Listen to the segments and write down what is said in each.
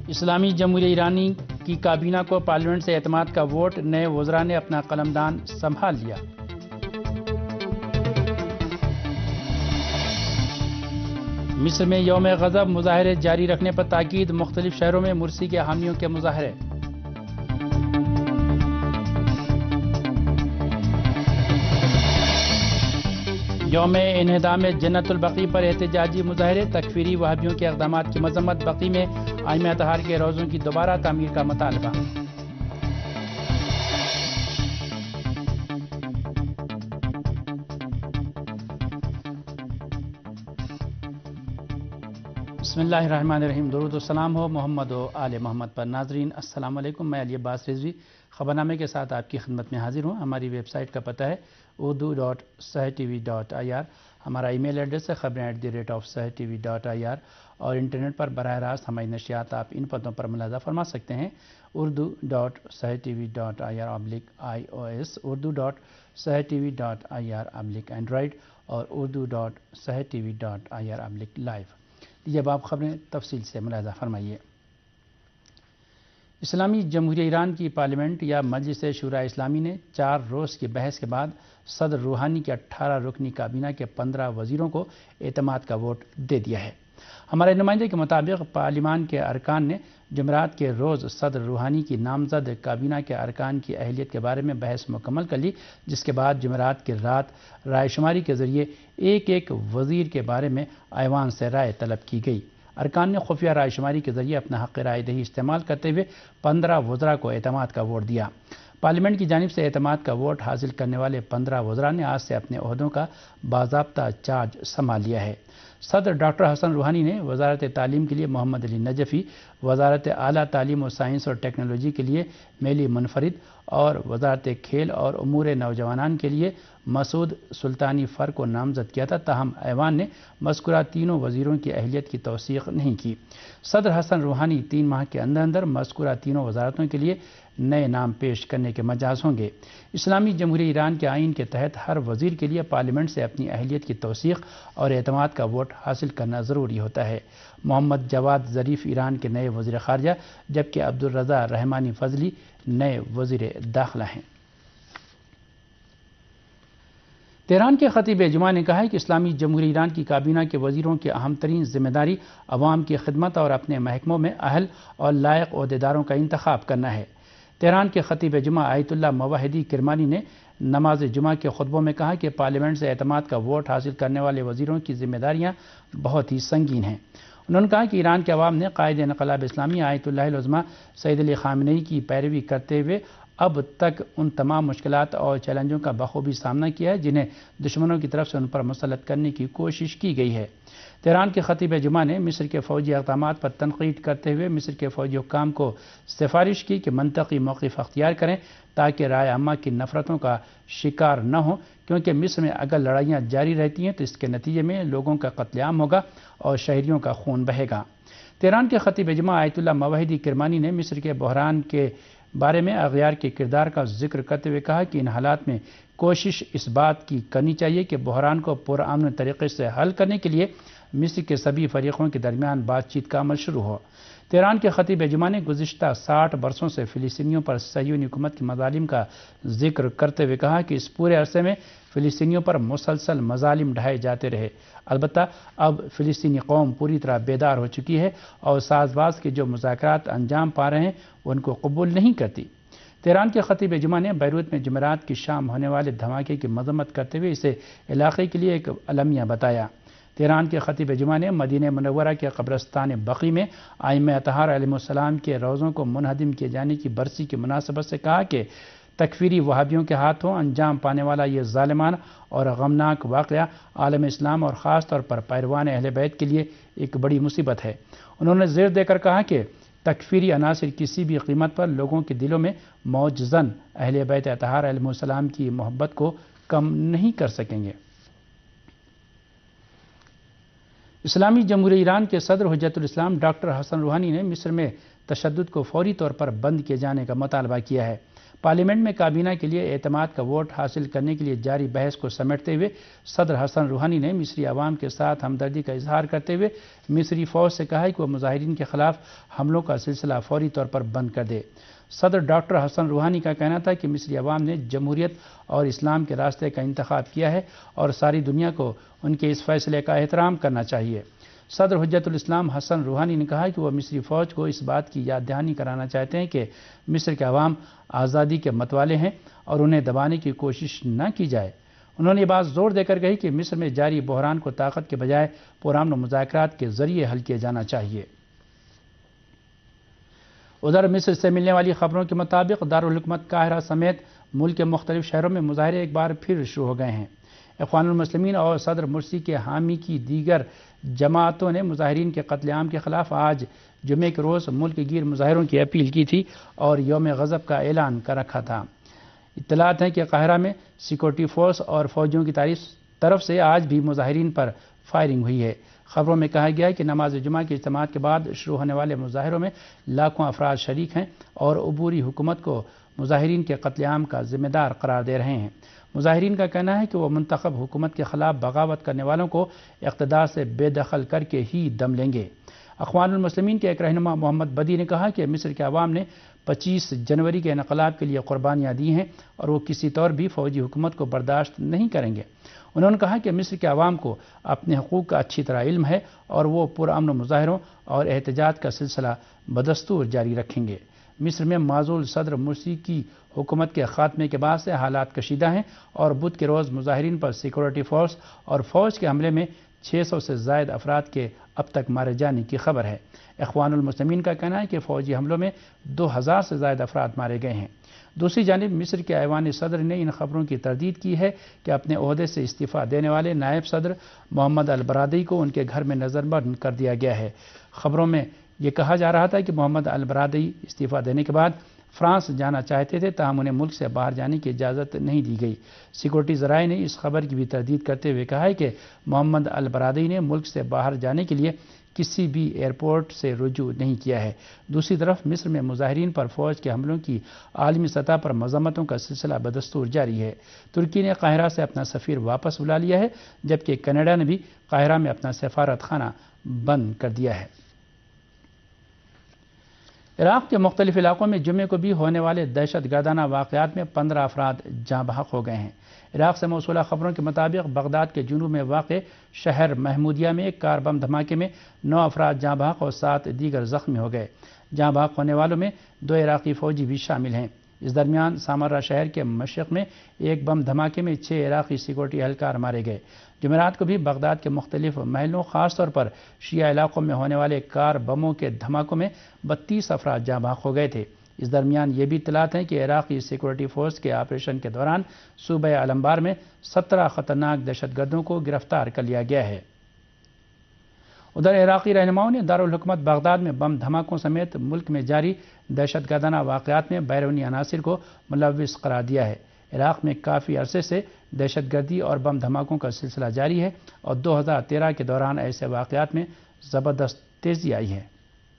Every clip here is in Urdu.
اسلامی جمہوریہ ایرانی کی کابینہ کو پارلیمنٹ سے اعتماد کا ووٹ، نئے وزراء نے اپنا قلمدان سنبھال لیا۔ مصر میں یوم غضب مظاہرے جاری رکھنے پر تاکید، مختلف شہروں میں مرسی کے حامیوں کے مظاہرے۔ یوم انہدام جنت البقیع پر احتجاجی مظاہرے، تکفیری وہابیوں کے اقدامات کی مذمت، بقیع میں ائمہ اطہار کے روضوں کی دوبارہ تعمیر کا مطالبہ۔ بسم اللہ الرحمن الرحیم، درود و سلام ہو محمد و آل محمد پر۔ ناظرین السلام علیکم، میں علی عباس رضوی خبرنامے کے ساتھ آپ کی خدمت میں حاضر ہوں۔ ہماری ویب سائٹ کا پتہ ہے urdu.sahtv.ir، ہمارا ای میل ایڈریس ہے khabarein@sahtv.ir، اور انٹرنیٹ پر براہ راست ہماری نشریات آپ ان پتوں پر ملاحظہ فرما سکتے ہیں: urdu.sahtv.ir/iOS، urdu.sahtv.ir/Android اور urdu.sahtv.ir/live۔ اب آپ خبریں تفصیل سے ملاحظہ فرمائیے۔ اسلامی جمہوریہ ایران کی پارلیمنٹ یا مجلس شورائے اسلامی نے 4 روز کی بحث کے بعد صدر روحانی کی 18 رکنی کابینہ کے 15 وزیروں کو اعتماد کا ووٹ دے دیا ہے۔ ہمارے نمائندے کے مطابق پارلیمان کے ارکان نے جمعرات کے روز صدر روحانی کی نامزد کابینہ کے ارکان کی اہلیت کے بارے میں بحث مکمل کر لی، جس کے بعد جمعرات کی رات رائے شماری کے ذریعے ایک وزیر کے بارے میں ایوان سے رائے طلب کی گئی۔ ارکان نے خفیہ رائے شماری کے ذریعے اپنا حق رائے دہی استعمال کرتے ہوئے 15 وزراء کو اعتماد کا ووٹ دیا۔ پارلیمنٹ کی جانب سے اعتماد کا ووٹ حاصل کرنے والے 15 وزراء نے آج سے اپنے عہدوں کا باضابطہ چارج سنبھال لیا ہے۔ صدر ڈاکٹر حسن روحانی نے وزارت تعلیم کے لیے محمد علی نجفی، وزارت اعلیٰ تعلیم و سائنس اور ٹیکنالوجی کے لیے میلی منفرد اور وزارت کھیل اور امور نوجوانان کے لیے مسعود سلطانی فر کو نامزد کیا تھا، تاہم ایوان نے مذکورہ تینوں وزیروں کی اہلیت کی توثیق نہیں کی۔ صدر حسن روحانی 3 ماہ کے اندر مذکورہ تینوں وزارتوں کے لیے نئے نام پیش کرنے کے مجاز ہوں گے۔ اسلامی جمہوریہ ایران کے آئین کے تحت ہر وزیر کے لیے پارلیمنٹ سے اپنی اہلیت کی توثیق اور اعتماد کا ووٹ حاصل کرنا ضروری ہوتا ہے۔ محمد جواد ظریف ایران کے نئے وزیر خارجہ، جبکہ عبدالرضا رحمانی فضلی نئے وزیر داخلہ ہیں۔ تہران کے خطیب جمعہ نے کہا ہے کہ اسلامی جمہوریہ ایران کی کابینہ کے وزیروں کی اہم ترین ذمہ داری عوام کی خدمت اور اپنے محکموں میں اہل اور لائق عہدیداروں کا انتخاب کرنا ہے۔ تہران کے خطیب جمعہ آیت اللہ موحدی کرمانی نے نماز جمعہ کے خطبوں میں کہا کہ پارلیمنٹ سے اعتماد کا ووٹ حاصل کرنے والے وزیروں کی ذمہ داریاں بہت ہی سنگین ہیں۔ انہوں نے کہا کہ ایران کے عوام نے قائد انقلاب اسلامی آیت اللہ العظمیٰ سید علی خامنئی کی پیروی کرتے ہوئے اب تک ان تمام مشکلات اور چیلنجوں کا بخوبی سامنا کیا ہے جنہیں دشمنوں کی طرف سے ان پر مسلط کرنے کی کوشش کی گئی ہے۔ تہران کے خطیب جمعہ نے مصر کے فوجی اقدامات پر تنقید کرتے ہوئے مصر کے فوجی حکام کو سفارش کی کہ منطقی موقف اختیار کریں تاکہ رائے عامہ کی نفرتوں کا شکار نہ ہوں، کیونکہ مصر میں اگر لڑائیاں جاری رہتی ہیں تو اس کے نتیجے میں لوگوں کا قتل عام ہوگا اور شہریوں کا خون بہے گا۔ تہران کے خطیب جمعہ آیت اللہ موحدی کرمانی نے مصر کے بحران کے بارے میں اغیار کے کردار کا ذکر کرتے ہوئے کہا کہ ان حالات میں کوشش اس بات کی کرنی چاہیے کہ بحران کو پرامن طریقے سے حل کرنے کے لیے مصر کے سبھی فریقوں کے درمیان بات چیت کا عمل شروع ہو۔ تہران کے خطیب جمعہ نے گزشتہ 60 برسوں سے فلسطینیوں پر صہیونی حکومت کے مظالم کا ذکر کرتے ہوئے کہا کہ اس پورے عرصے میں فلسطینیوں پر مسلسل مظالم ڈھائے جاتے رہے، البتہ اب فلسطینی قوم پوری طرح بیدار ہو چکی ہے اور ساز باز کے جو مذاکرات انجام پا رہے ہیں وہ ان کو قبول نہیں کرتی۔ تہران کے خطیب جمعہ نے بیروت میں جمعرات کی شام ہونے والے دھماکے کی مذمت کرتے ہوئے اسے علاقے کے لیے ایک المیہ بتایا۔ تہران کے خطیب جمعہ نے مدینہ منورہ کے قبرستان بقیع میں ائمہ اطہار علیہ السلام کے روضوں کو منہدم کیے جانے کی برسی کی مناسبت سے کہا کہ تکفیری وہابیوں کے ہاتھوں انجام پانے والا یہ ظالمانہ اور غمناک واقعہ عالم اسلام اور خاص طور پر پیروان اہل بیت کے لیے ایک بڑی مصیبت ہے۔ انہوں نے زیر دے کر کہا کہ تکفیری عناصر کسی بھی قیمت پر لوگوں کے دلوں میں موج زن اہل بیت اطہار علیہ السلام کی محبت کو کم نہیں کر سکیں گے۔ اسلامی جمہوریہ ایران کے صدر حجت الاسلام ڈاکٹر حسن روحانی نے مصر میں تشدد کو فوری طور پر بند کیے جانے کا مطالبہ کیا ہے۔ پارلیمنٹ میں کابینہ کے لیے اعتماد کا ووٹ حاصل کرنے کے لیے جاری بحث کو سمیٹتے ہوئے صدر حسن روحانی نے مصری عوام کے ساتھ ہمدردی کا اظہار کرتے ہوئے مصری فوج سے کہا کہ وہ مظاہرین کے خلاف حملوں کا سلسلہ فوری طور پر بند کر دے۔ صدر ڈاکٹر حسن روحانی کا کہنا تھا کہ مصری عوام نے جمہوریت اور اسلام کے راستے کا انتخاب کیا ہے اور ساری دنیا کو ان کے اس فیصلے کا احترام کرنا چاہیے۔ صدر حجت الاسلام حسن روحانی نے کہا کہ وہ مصری فوج کو اس بات کی یاد دہانی کرانا چاہتے ہیں کہ مصر کے عوام آزادی کے متوالے ہیں اور انہیں دبانے کی کوشش نہ کی جائے۔ انہوں نے یہ بات زور دے کر کہی کہ مصر میں جاری بحران کو طاقت کے بجائے پرامن مذاکرات کے ذریعے حل کیا جانا چاہیے۔ ادھر مصر سے ملنے والی خبروں کے مطابق دارالحکومت قاہرہ سمیت ملک کے مختلف شہروں میں مظاہرے ایک بار پھر شروع ہو گئے ہیں۔ اخوان المسلمین اور صدر مرسی کے حامی کی دیگر جماعتوں نے مظاہرین کے قتل عام کے خلاف آج جمعے کے روز ملک گیر مظاہروں کی اپیل کی تھی اور یوم غضب کا اعلان کر رکھا تھا۔ اطلاعات ہیں کہ قاہرہ میں سیکورٹی فورس اور فوجیوں کی طرف سے آج بھی مظاہرین پر فائرنگ ہوئی ہے۔ خبروں میں کہا گیا ہے کہ نماز جمعہ کے اجتماعات کے بعد شروع ہونے والے مظاہروں میں لاکھوں افراد شریک ہیں اور عبوری حکومت کو مظاہرین کے قتل عام کا ذمہ دار قرار دے رہے ہیں۔ مظاہرین کا کہنا ہے کہ وہ منتخب حکومت کے خلاف بغاوت کرنے والوں کو اقتدار سے بے دخل کر کے ہی دم لیں گے۔ اخوان المسلمین کے ایک رہنما محمد بدی نے کہا کہ مصر کے عوام نے 25 جنوری کے انقلاب کے لیے قربانیاں دی ہیں اور وہ کسی طور بھی فوجی حکومت کو برداشت نہیں کریں گے۔ انہوں نے کہا کہ مصر کے عوام کو اپنے حقوق کا اچھی طرح علم ہے اور وہ پرامن مظاہروں اور احتجاج کا سلسلہ بدستور جاری رکھیں گے۔ مصر میں معزول صدر مرسی کی حکومت کے خاتمے کے بعد سے حالات کشیدہ ہیں اور بدھ کے روز مظاہرین پر سیکورٹی فورس اور فوج کے حملے میں 600 سے زائد افراد کے اب تک مارے جانے کی خبر ہے۔ اخوان المسلمین کا کہنا ہے کہ فوجی حملوں میں 2000 سے زائد افراد مارے گئے ہیں۔ دوسری جانب مصر کے ایوان صدر نے ان خبروں کی تردید کی ہے کہ اپنے عہدے سے استعفیٰ دینے والے نائب صدر محمد البرادعی کو ان کے گھر میں نظر بند کر دیا گیا ہے۔ خبروں میں یہ کہا جا رہا تھا کہ محمد البرادعی استعفیٰ دینے کے بعد فرانس جانا چاہتے تھے، تاہم انہیں ملک سے باہر جانے کی اجازت نہیں دی گئی۔ سیکورٹی ذرائع نے اس خبر کی بھی تردید کرتے ہوئے کہا ہے کہ محمد البرادعی نے ملک سے باہر جانے کے لیے کسی بھی ایئرپورٹ سے رجوع نہیں کیا ہے۔ دوسری طرف مصر میں مظاہرین پر فوج کے حملوں کی عالمی سطح پر مذمتوں کا سلسلہ بدستور جاری ہے۔ ترکی نے قاہرہ سے اپنا سفیر واپس بلا لیا ہے، جبکہ کینیڈا نے بھی قاہرہ میں اپنا سفارت خانہ بند کر دیا ہے۔ عراق کے مختلف علاقوں میں جمعے کو بھی ہونے والے دہشت گردانہ واقعات میں 15 افراد جاں بحق ہو گئے ہیں۔ عراق سے موصولہ خبروں کے مطابق بغداد کے جنوب میں واقع شہر محمودیہ میں ایک کار بم دھماکے میں 9 افراد جاں بحق اور 7 دیگر زخمی ہو گئے۔ جاں بحق ہونے والوں میں 2 عراقی فوجی بھی شامل ہیں۔ اس درمیان سامرہ شہر کے مشرق میں ایک بم دھماکے میں 6 عراقی سیکورٹی اہلکار مارے گئے۔ جمعرات کو بھی بغداد کے مختلف محلوں خاص طور پر شیعہ علاقوں میں ہونے والے کار بموں کے دھماکوں میں 32 افراد جاں بحق ہو گئے تھے۔ اس درمیان یہ بھی اطلاعات ہیں کہ عراقی سیکورٹی فورس کے آپریشن کے دوران صوبہ الانبار میں 17 خطرناک دہشت گردوں کو گرفتار کر لیا گیا ہے۔ ادھر عراقی رہنماؤں نے دارالحکومت بغداد میں بم دھماکوں سمیت ملک میں جاری دہشت گردانہ واقعات میں بیرونی عناصر کو ملوث قرار دیا ہے۔ عراق میں کافی عرصے سے دہشت گردی اور بم دھماکوں کا سلسلہ جاری ہے اور 2013 کے دوران ایسے واقعات میں زبردست تیزی آئی ہے۔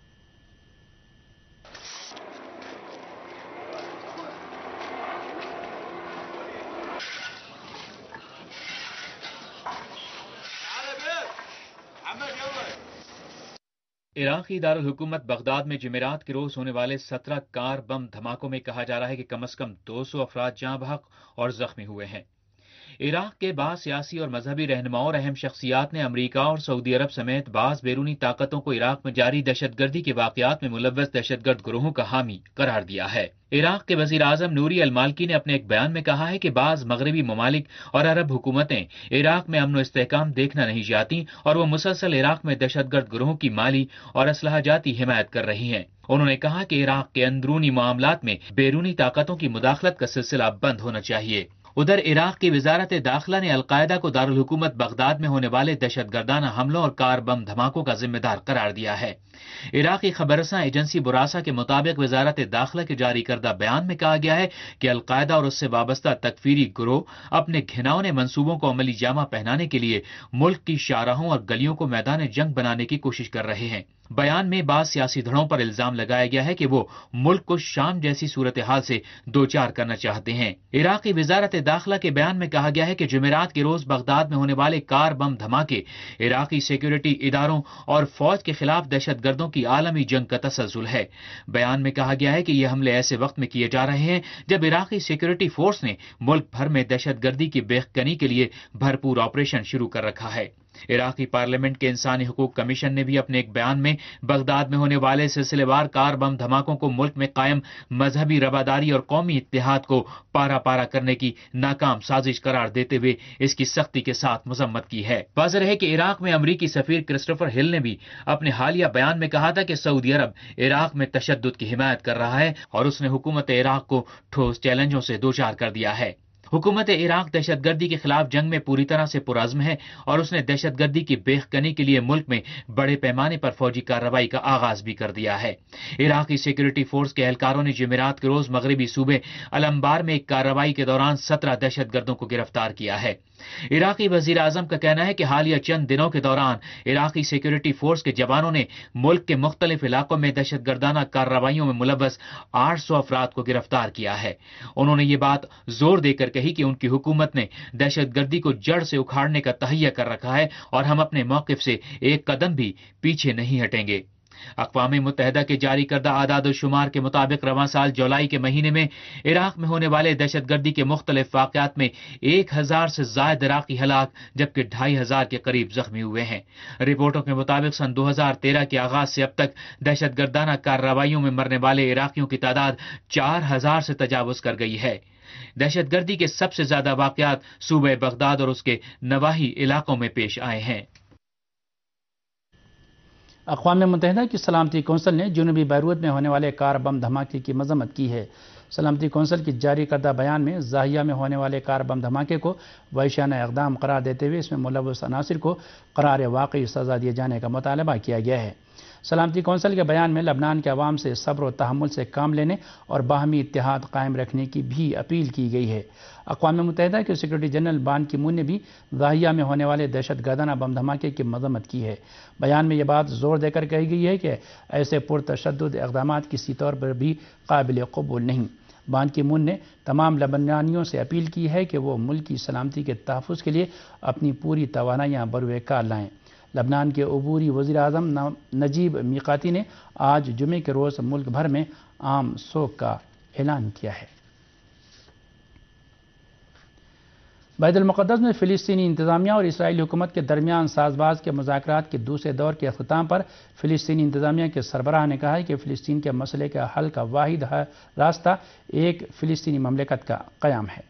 عراقی دارالحکومت بغداد میں جمعرات کے روز ہونے والے 17 کار بم دھماکوں میں کہا جا رہا ہے کہ کم از کم 200 افراد جاں بحق اور زخمی ہوئے ہیں۔ عراق کے بعض سیاسی اور مذہبی رہنماؤں اور اہم شخصیات نے امریکہ اور سعودی عرب سمیت بعض بیرونی طاقتوں کو عراق میں جاری دہشت گردی کے واقعات میں ملوث دہشت گرد گروہوں کا حامی قرار دیا ہے۔ عراق کے وزیر اعظم نوری المالکی نے اپنے ایک بیان میں کہا ہے کہ بعض مغربی ممالک اور عرب حکومتیں عراق میں امن و استحکام دیکھنا نہیں چاہتی اور وہ مسلسل عراق میں دہشت گرد گروہوں کی مالی اور اسلحہ جاتی حمایت کر رہی ہیں۔ انہوں نے کہا کہ عراق کے اندرونی معاملات میں بیرونی طاقتوں کی مداخلت کا سلسلہ بند ہونا چاہیے۔ ادھر عراق کی وزارت داخلہ نے القاعدہ کو دارالحکومت بغداد میں ہونے والے دہشت گردانہ حملوں اور کار بم دھماکوں کا ذمہ دار قرار دیا ہے۔ عراقی خبررساں ایجنسی براسا کے مطابق وزارت داخلہ کے جاری کردہ بیان میں کہا گیا ہے کہ القاعدہ اور اس سے وابستہ تکفیری گروہ اپنے گھناؤنے منصوبوں کو عملی جامہ پہنانے کے لیے ملک کی شاہراہوں اور گلیوں کو میدان جنگ بنانے کی کوشش کر رہے ہیں۔ بیان میں بعض سیاسی دھڑوں پر الزام لگایا گیا ہے کہ وہ ملک کو شام جیسی صورتحال سے دوچار کرنا چاہتے ہیں۔ عراقی وزارت داخلہ کے بیان میں کہا گیا ہے کہ جمعرات کے روز بغداد میں ہونے والے کار بم دھماکے عراقی سیکیورٹی اداروں اور فوج کے خلاف دہشت گردوں کی عالمی جنگ کا تسلسل ہے۔ بیان میں کہا گیا ہے کہ یہ حملے ایسے وقت میں کیے جا رہے ہیں جب عراقی سیکیورٹی فورس نے ملک بھر میں دہشت گردی کی بے کنی کے لیے بھرپور آپریشن شروع کر رکھا ہے۔ عراقی پارلیمنٹ کے انسانی حقوق کمیشن نے بھی اپنے ایک بیان میں بغداد میں ہونے والے سلسلے وار کار بم دھماکوں کو ملک میں قائم مذہبی رواداری اور قومی اتحاد کو پارا پارا کرنے کی ناکام سازش قرار دیتے ہوئے اس کی سختی کے ساتھ مذمت کی ہے۔ واضح ہے کہ عراق میں امریکی سفیر کرسٹوفر ہل نے بھی اپنے حالیہ بیان میں کہا تھا کہ سعودی عرب عراق میں تشدد کی حمایت کر رہا ہے اور اس نے حکومت عراق کو ٹھوس چیلنجوں سے دوچار کر دیا ہے۔ حکومت عراق دہشت گردی کے خلاف جنگ میں پوری طرح سے پرعزم ہے اور اس نے دہشت گردی کی بے کنی کے لیے ملک میں بڑے پیمانے پر فوجی کارروائی کا آغاز بھی کر دیا ہے۔ عراقی سیکیورٹی فورس کے اہلکاروں نے جمعرات کے روز مغربی صوبے الانبار میں ایک کارروائی کے دوران 17 دہشت گردوں کو گرفتار کیا ہے۔ عراقی وزیر اعظم کا کہنا ہے کہ حالیہ چند دنوں کے دوران عراقی سیکیورٹی فورس کے جوانوں نے ملک کے مختلف علاقوں میں دہشت گردانہ کارروائیوں میں ملوث 800 افراد کو گرفتار کیا ہے۔ انہوں نے یہ بات زور دے کر کہی کہ ان کی حکومت نے دہشت گردی کو جڑ سے اکھاڑنے کا تہیہ کر رکھا ہے اور ہم اپنے موقف سے ایک قدم بھی پیچھے نہیں ہٹیں گے۔ اقوام متحدہ کے جاری کردہ اعداد و شمار کے مطابق رواں سال جولائی کے مہینے میں عراق میں ہونے والے دہشت گردی کے مختلف واقعات میں 1000 سے زائد عراقی ہلاک جبکہ 2500 کے قریب زخمی ہوئے ہیں۔ رپورٹوں کے مطابق سن 2013 کے آغاز سے اب تک دہشت گردانہ کارروائیوں میں مرنے والے عراقیوں کی تعداد 4000 سے تجاوز کر گئی ہے۔ دہشت گردی کے سب سے زیادہ واقعات صوبہ بغداد اور اس کے نواحی علاقوں میں پیش آئے ہیں۔ اقوام متحدہ کی سلامتی کونسل نے جنوبی بیروت میں ہونے والے کار بم دھماکے کی مذمت کی ہے۔ سلامتی کونسل کی جاری کردہ بیان میں زاہیہ میں ہونے والے کار بم دھماکے کو وحشیانہ اقدام قرار دیتے ہوئے اس میں ملوث عناصر کو قرار واقعی سزا دیے جانے کا مطالبہ کیا گیا ہے۔ سلامتی کونسل کے بیان میں لبنان کے عوام سے صبر و تحمل سے کام لینے اور باہمی اتحاد قائم رکھنے کی بھی اپیل کی گئی ہے۔ اقوام متحدہ کے سیکریٹری جنرل بان کی مون نے بھی زاہیہ میں ہونے والے دہشت گردانہ بم دھماکے کی مذمت کی ہے۔ بیان میں یہ بات زور دے کر کہی گئی ہے کہ ایسے پرتشدد اقدامات کسی طور پر بھی قابل قبول نہیں۔ بان کی مون نے تمام لبنانیوں سے اپیل کی ہے کہ وہ ملک کی سلامتی کے تحفظ کے لیے اپنی پوری توانائیاں بروئے کار لائیں۔ لبنان کے عبوری وزیر اعظم نجیب میقاتی نے آج جمعے کے روز ملک بھر میں عام سوگ کا اعلان کیا ہے۔ بیت المقدس میں فلسطینی انتظامیہ اور اسرائیلی حکومت کے درمیان ساز باز کے مذاکرات کے دوسرے دور کے اختتام پر فلسطینی انتظامیہ کے سربراہ نے کہا ہے کہ فلسطین کے مسئلے کے حل کا واحد راستہ ایک فلسطینی مملکت کا قیام ہے۔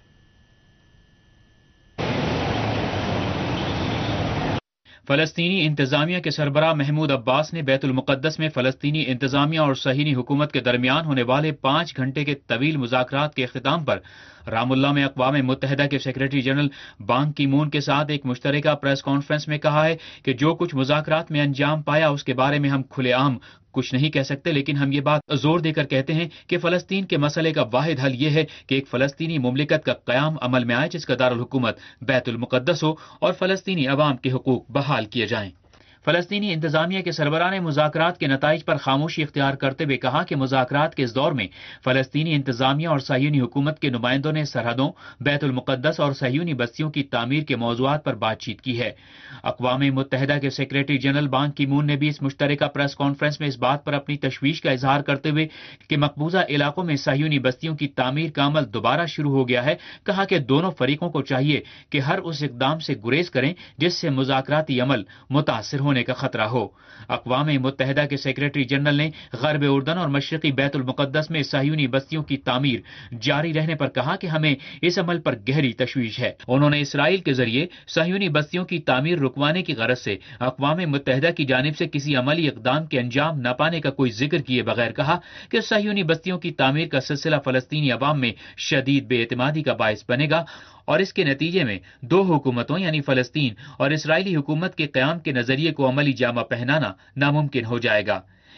فلسطینی انتظامیہ کے سربراہ محمود عباس نے بیت المقدس میں فلسطینی انتظامیہ اور صہیونی حکومت کے درمیان ہونے والے 5 گھنٹے کے طویل مذاکرات کے اختتام پر رام اللہ میں اقوام متحدہ کے سیکریٹری جنرل بان کی مون کے ساتھ ایک مشترکہ پریس کانفرنس میں کہا ہے کہ جو کچھ مذاکرات میں انجام پایا اس کے بارے میں ہم کھلے عام کچھ نہیں کہہ سکتے، لیکن ہم یہ بات زور دے کر کہتے ہیں کہ فلسطین کے مسئلے کا واحد حل یہ ہے کہ ایک فلسطینی مملکت کا قیام عمل میں آئے جس کا دارالحکومت بیت المقدس ہو اور فلسطینی عوام کے حقوق بحال کیے جائیں۔ فلسطینی انتظامیہ کے سربراہ نے مذاکرات کے نتائج پر خاموشی اختیار کرتے ہوئے کہا کہ مذاکرات کے اس دور میں فلسطینی انتظامیہ اور صہیونی حکومت کے نمائندوں نے سرحدوں، بیت المقدس اور صہیونی بستیوں کی تعمیر کے موضوعات پر بات چیت کی ہے۔ اقوام متحدہ کے سیکریٹری جنرل بان کی مون نے بھی اس مشترکہ پریس کانفرنس میں اس بات پر اپنی تشویش کا اظہار کرتے ہوئے کہ مقبوضہ علاقوں میں صہیونی بستیوں کی تعمیر کا عمل دوبارہ شروع ہو گیا ہے، کہا کہ دونوں فریقوں کو چاہیے کہ ہر اس اقدام سے گریز کریں جس سے مذاکراتی عمل متاثر ہونے کا خطرہ ہو۔ اقوام متحدہ کے سیکریٹری جنرل نے غرب اردن اور مشرقی بیت المقدس میں صہیونی بستیوں کی تعمیر جاری رہنے پر کہا کہ ہمیں اس عمل پر گہری تشویش ہے۔ انہوں نے اسرائیل کے ذریعے صہیونی بستیوں کی تعمیر رکوانے کی غرض سے اقوام متحدہ کی جانب سے کسی عملی اقدام کے انجام نہ پانے کا کوئی ذکر کیے بغیر کہا کہ صہیونی بستیوں کی تعمیر کا سلسلہ فلسطینی عوام میں شدید بے اعتمادی کا باعث بنے گا اور اس کے نتیجے میں دو حکومتوں یعنی فلسطین اور اسرائیلی حکومت کے قیام کے نظریے کو عملی جامہ پہنانا ناممکن ہو جائے گا۔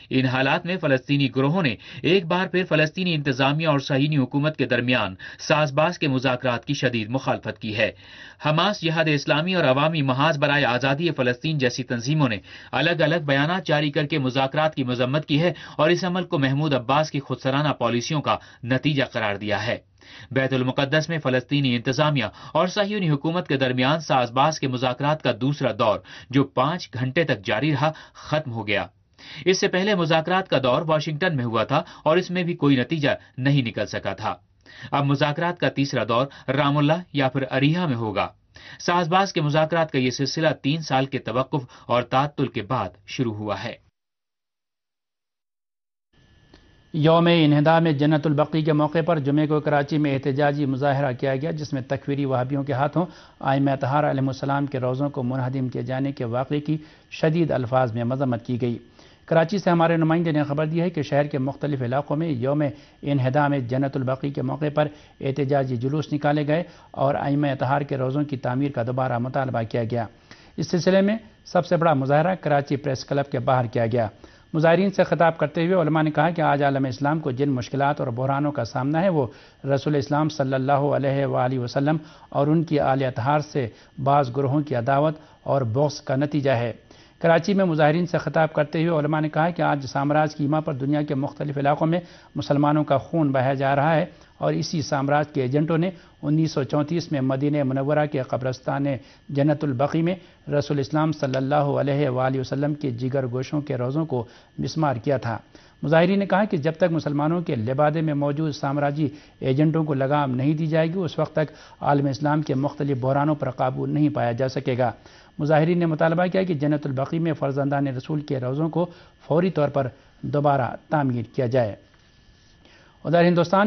ان حالات میں فلسطینی گروہوں نے ایک بار پھر فلسطینی انتظامیہ اور صہیونی حکومت کے درمیان ساز باز کے مذاکرات کی شدید مخالفت کی ہے۔ حماس، جہاد اسلامی اور عوامی محاذ برائے آزادی فلسطین جیسی تنظیموں نے الگ الگ بیانات جاری کر کے مذاکرات کی مذمت کی ہے اور اس عمل کو محمود عباس کی خودسرانہ پالیسیوں کا نتیجہ قرار دیا ہے۔ بیت المقدس میں فلسطینی انتظامیہ اور صہیونی حکومت کے درمیان ساز باز کے مذاکرات کا دوسرا دور، جو 5 گھنٹے تک جاری رہا، ختم ہو گیا۔ اس سے پہلے مذاکرات کا دور واشنگٹن میں ہوا تھا اور اس میں بھی کوئی نتیجہ نہیں نکل سکا تھا۔ اب مذاکرات کا تیسرا دور رام اللہ یا پھر اریحا میں ہوگا۔ ساز باز کے مذاکرات کا یہ سلسلہ 3 سال کے توقف اور تعطل کے بعد شروع ہوا ہے۔ یوم انہدام جنت البقیع کے موقع پر جمعے کو کراچی میں احتجاجی مظاہرہ کیا گیا، جس میں تکفیری وہابیوں کے ہاتھوں ائمہ اطہار علیہ السلام کے روضوں کو منہدم کیے جانے کے واقعے کی شدید الفاظ میں مذمت کی گئی۔ کراچی سے ہمارے نمائندے نے خبر دی ہے کہ شہر کے مختلف علاقوں میں یوم انہدام جنت البقیع کے موقع پر احتجاجی جلوس نکالے گئے اور ائمہ اطہار کے روضوں کی تعمیر کا دوبارہ مطالبہ کیا گیا۔ اس سلسلے میں سب سے بڑا مظاہرہ کراچی پریس کلب کے باہر کیا گیا۔ مظاہرین سے خطاب کرتے ہوئے علماء نے کہا کہ آج عالم اسلام کو جن مشکلات اور بحرانوں کا سامنا ہے وہ رسول اسلام صلی اللہ علیہ وآلہ وسلم اور ان کی آل اطہار سے بعض گروہوں کی عداوت اور بغض کا نتیجہ ہے۔ کراچی میں مظاہرین سے خطاب کرتے ہوئے علماء نے کہا کہ آج سامراج کی ایما پر دنیا کے مختلف علاقوں میں مسلمانوں کا خون بہایا جا رہا ہے اور اسی سامراج کے ایجنٹوں نے 1934 میں مدینہ منورہ کے قبرستان جنت البقیع میں رسول اسلام صلی اللہ علیہ وآلہ وسلم کے جگر گوشوں کے روضوں کو مسمار کیا تھا۔ مظاہرین نے کہا کہ جب تک مسلمانوں کے لبادے میں موجود سامراجی ایجنٹوں کو لگام نہیں دی جائے گی، اس وقت تک عالم اسلام کے مختلف بحرانوں پر قابو نہیں پایا جا سکے گا۔ مظاہرین نے مطالبہ کیا کہ جنت البقیع میں فرزندان رسول کے روضوں کو فوری طور پر دوبارہ تعمیر کیا جائے۔ ادھر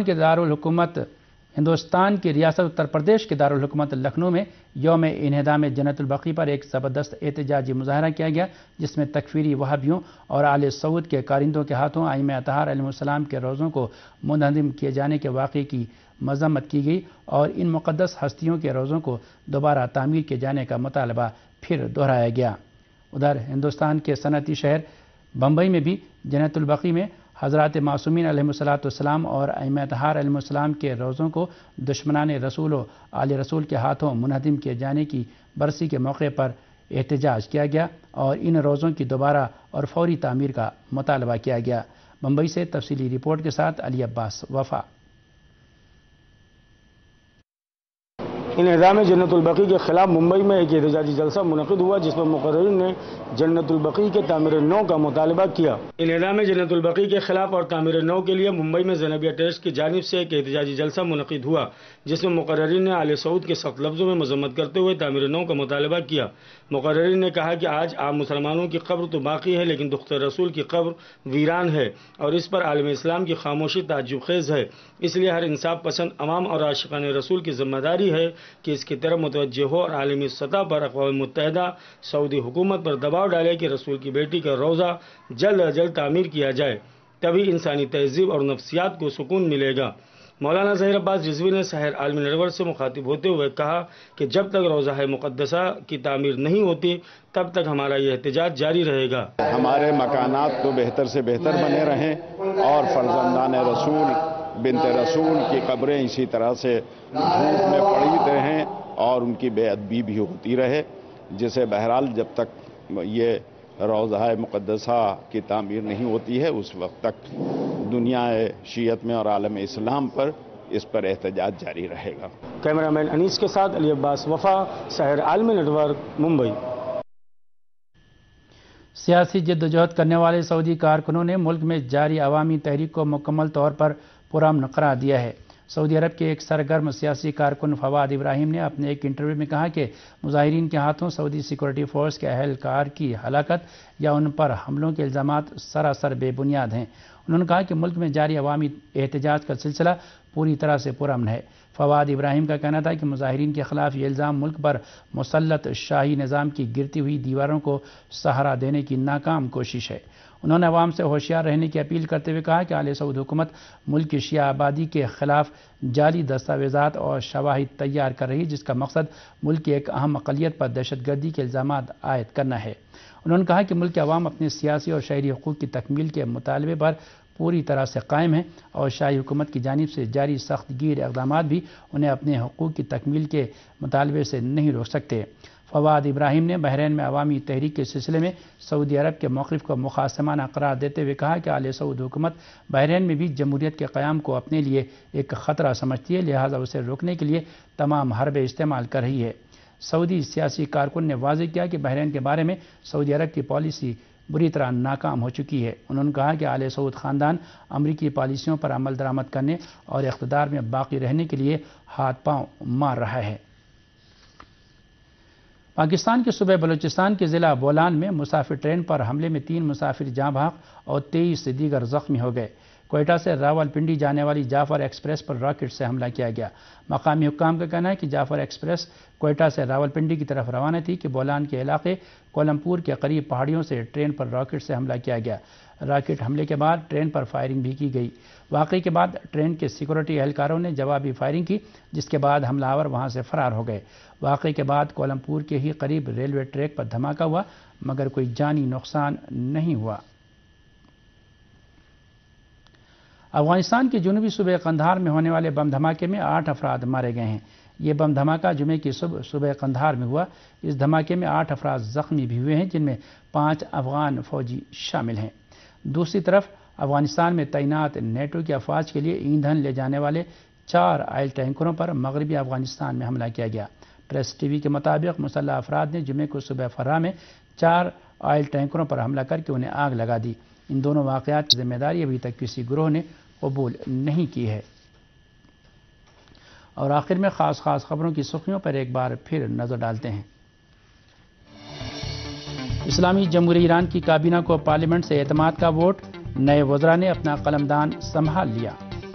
ہندوستان کی ریاست اتر پردیش کے دارالحکومت لکھنؤ میں یوم انہدام جنت البقیع پر ایک زبردست احتجاجی مظاہرہ کیا گیا، جس میں تکفیری وہابیوں اور آل سعود کے کارندوں کے ہاتھوں ائمہ اطہار علیہ السلام کے روضوں کو منہدم کیے جانے کے واقعے کی مذمت کی گئی اور ان مقدس ہستیوں کے روضوں کو دوبارہ تعمیر کیے جانے کا مطالبہ پھر دہرایا گیا۔ ادھر ہندوستان کے صنعتی شہر بمبئی میں بھی جنت البقیع میں حضرات معصومین علیہ السلام اور ائمہ اطہار علیہ السلام کے روضوں کو دشمنان رسول و آل رسول کے ہاتھوں منہدم کیے جانے کی برسی کے موقع پر احتجاج کیا گیا اور ان روضوں کی دوبارہ اور فوری تعمیر کا مطالبہ کیا گیا۔ بمبئی سے تفصیلی رپورٹ کے ساتھ علی عباس وفا۔ انہدام جنت البقیع کے خلاف ممبئی میں ایک احتجاجی جلسہ منعقد ہوا، جس میں مقررین نے جنت البقیع کے تعمیر نو کا مطالبہ کیا۔ انہدام جنت البقیع کے خلاف اور تعمیر نو کے لیے ممبئی میں زینبیہ ٹرسٹ کی جانب سے ایک احتجاجی جلسہ منعقد ہوا، جس میں مقررین نے آل سعود کے سخت لفظوں میں مذمت کرتے ہوئے تعمیر نو کا مطالبہ کیا۔ مقررین نے کہا کہ آج عام مسلمانوں کی قبر تو باقی ہے، لیکن دختر رسول کی قبر ویران ہے اور اس پر عالم اسلام کی خاموشی تعجب خیز ہے۔ اس لیے ہر انصاف پسند عوام اور عاشقان رسول کی ذمہ داری ہے کہ اس کی طرف متوجہ ہو اور عالمی سطح پر اقوام متحدہ سعودی حکومت پر دباؤ ڈالے کہ رسول کی بیٹی کا روضہ جلد از جلد تعمیر کیا جائے، تبھی انسانی تہذیب اور نفسیات کو سکون ملے گا۔ مولانا ظہیر عباس رضوی نے شہر عالم منور سے مخاطب ہوتے ہوئے کہا کہ جب تک روضہ مقدسہ کی تعمیر نہیں ہوتی تب تک ہمارا یہ احتجاج جاری رہے گا۔ ہمارے مکانات تو بہتر سے بہتر بنے رہیں اور فرزندان رسول بنت رسول کی قبریں اسی طرح سے دھوپ میں پڑی رہیں اور ان کی بے ادبی بھی ہوتی رہے، جسے بہرحال جب تک یہ روضہ مقدسہ کی تعمیر نہیں ہوتی ہے اس وقت تک دنیا شیعت میں اور عالم اسلام پر اس پر احتجاج جاری رہے گا۔ کیمرہ مین انیس کے ساتھ علی عباس وفا، شہر عالم نیٹورک، ممبئی۔ سیاسی جدوجہد کرنے والے سعودی کارکنوں نے ملک میں جاری عوامی تحریک کو مکمل طور پر پرامن قرار دیا ہے۔ سعودی عرب کے ایک سرگرم سیاسی کارکن فواد ابراہیم نے اپنے ایک انٹرویو میں کہا کہ مظاہرین کے ہاتھوں سعودی سیکورٹی فورس کے اہلکار کی ہلاکت یا ان پر حملوں کے الزامات سراسر بے بنیاد ہیں۔ انہوں نے کہا کہ ملک میں جاری عوامی احتجاج کا سلسلہ پوری طرح سے پرامن ہے۔ فواد ابراہیم کا کہنا تھا کہ مظاہرین کے خلاف یہ الزام ملک پر مسلط شاہی نظام کی گرتی ہوئی دیواروں کو سہارا دینے کی ناکام کوشش ہے۔ انہوں نے عوام سے ہوشیار رہنے کی اپیل کرتے ہوئے کہا کہ آل سعود حکومت ملک کی شیعہ آبادی کے خلاف جعلی دستاویزات اور شواہد تیار کر رہی ہے، جس کا مقصد ملک کی ایک اہم اقلیت پر دہشت گردی کے الزامات عائد کرنا ہے۔ انہوں نے کہا کہ ملک کے عوام اپنے سیاسی اور شہری حقوق کی تکمیل کے مطالبے پر پوری طرح سے قائم ہیں اور شاہی حکومت کی جانب سے جاری سخت گیر اقدامات بھی انہیں اپنے حقوق کی تکمیل کے مطالبے سے نہیں روک سکتے۔ فواد ابراہیم نے بحرین میں عوامی تحریک کے سلسلے میں سعودی عرب کے موقف کو مخاصمانہ قرار دیتے ہوئے کہا کہ آل سعود حکومت بحرین میں بھی جمہوریت کے قیام کو اپنے لیے ایک خطرہ سمجھتی ہے، لہٰذا اسے روکنے کے لیے تمام حربے استعمال کر رہی ہے۔ سعودی سیاسی کارکن نے واضح کیا کہ بحرین کے بارے میں سعودی عرب کی پالیسی بری طرح ناکام ہو چکی ہے۔ انہوں نے کہا کہ آل سعود خاندان امریکی پالیسیوں پر عمل درآمد کرنے اور اقتدار میں باقی رہنے کے لیے ہاتھ پاؤں مار رہا ہے۔ پاکستان کے صوبے بلوچستان کے ضلع بولان میں مسافر ٹرین پر حملے میں 3 مسافر جاں بحق اور 23 دیگر زخمی ہو گئے۔ کوئٹہ سے راولپنڈی جانے والی جعفر ایکسپریس پر راکٹ سے حملہ کیا گیا۔ مقامی حکام کا کہنا ہے کہ جعفر ایکسپریس کوئٹہ سے راولپنڈی کی طرف روانہ تھی کہ بولان کے علاقے کولمپور کے قریب پہاڑیوں سے ٹرین پر راکٹ سے حملہ کیا گیا۔ راکٹ حملے کے بعد ٹرین پر فائرنگ بھی کی گئی۔ واقعے کے بعد ٹرین کے سیکورٹی اہلکاروں نے جوابی فائرنگ کی، جس کے بعد حملہ آور وہاں سے فرار ہو گئے۔ واقعے کے بعد کولمپور کے ہی قریب ریلوے ٹریک پر دھماکہ ہوا، مگر کوئی جانی نقصان نہیں ہوا۔ افغانستان کے جنوبی صوبے قندھار میں ہونے والے بم دھماکے میں 8 افراد مارے گئے ہیں۔ یہ بم دھماکہ جمعے کی صبح صوبے قندھار میں ہوا۔ اس دھماکے میں 8 افراد زخمی بھی ہوئے ہیں، جن میں 5 افغان فوجی شامل ہیں۔ دوسری طرف افغانستان میں تعینات نیٹو کی افواج کے لیے ایندھن لے جانے والے 4 آئل ٹینکروں پر مغربی افغانستان میں حملہ کیا گیا۔ پریس ٹی وی کے مطابق مسلح افراد نے جمعے کو صبح فرا میں 4 آئل ٹینکروں پر حملہ کر کے انہیں آگ لگا دی۔ ان دونوں واقعات کی ذمہ داری ابھی تک کسی گروہ نے قبول نہیں کی ہے۔ اور آخر میں خاص خبروں کی سرخیوں پر ایک بار پھر نظر ڈالتے ہیں۔ اسلامی جمہوریہ ایران کی کابینہ کو پارلیمنٹ سے اعتماد کا ووٹ، نئے وزراء نے اپنا قلمدان سنبھال لیا۔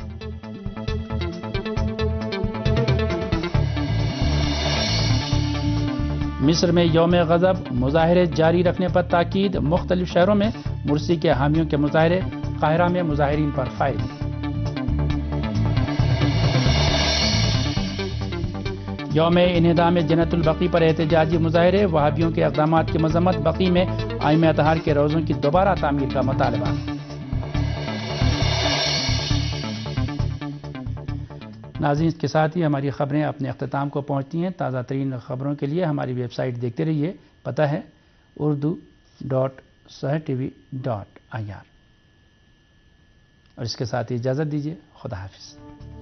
مصر میں یوم غضب، مظاہرے جاری رکھنے پر تاکید، مختلف شہروں میں مرسی کے حامیوں کے مظاہرے، قاہرہ میں مظاہرین پر فائرنگ۔ یوم انہدام جنت البقیع پر احتجاجی مظاہرے، وہابیوں کے اقدامات کی مذمت، بقیع میں ائمہ اطہار کے روضوں کی دوبارہ تعمیر کا مطالبہ۔ ناظرین، اس کے ساتھ ہی ہماری خبریں اپنے اختتام کو پہنچتی ہیں۔ تازہ ترین خبروں کے لیے ہماری ویب سائٹ دیکھتے رہیے، پتہ ہے urdu.sahartv.ir۔ اور اس کے ساتھ ہی اجازت دیجیے، خدا حافظ۔